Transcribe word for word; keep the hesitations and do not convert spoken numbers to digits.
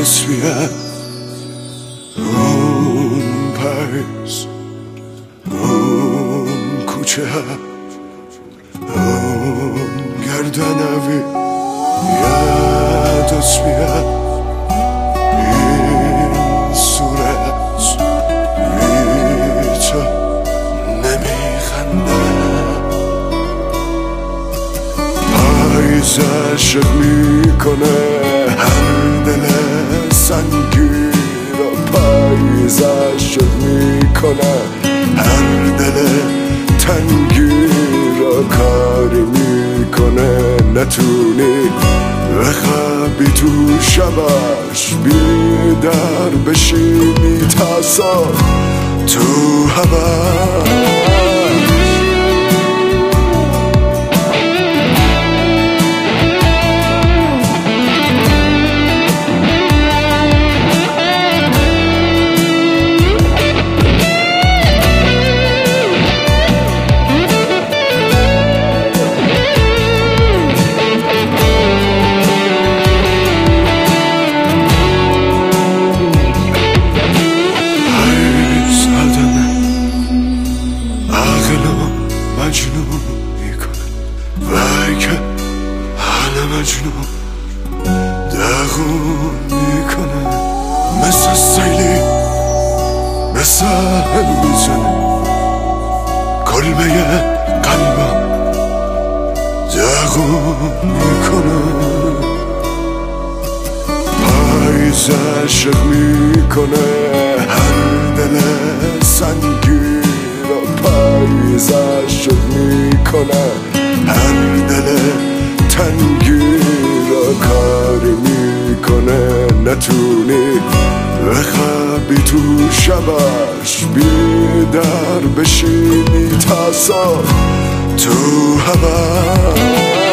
تصویه اون پاییز اون کوچه اون گردنوی یه تصویه این صورت بی تو نمیخنده پاییز عشق میکنه هر دل سنگی رو پاییز عشق میکنه هر دل تنگی رو کاری میکنه نتونی بخوابی تو شبش بیدار بشی میترسا تو هوا مجنون میکنه وای که حال مجنون داغون میکنه مثل سیلی مثل میزنه کلبه قلبم داغون میکنه پاییز عشق میکنه هر دل سنگی پاییز عشق میکنه هر دل تنگی را کاری میکنه نتونی بخوابی تو شبش بیدار بشی میترسا تو هوا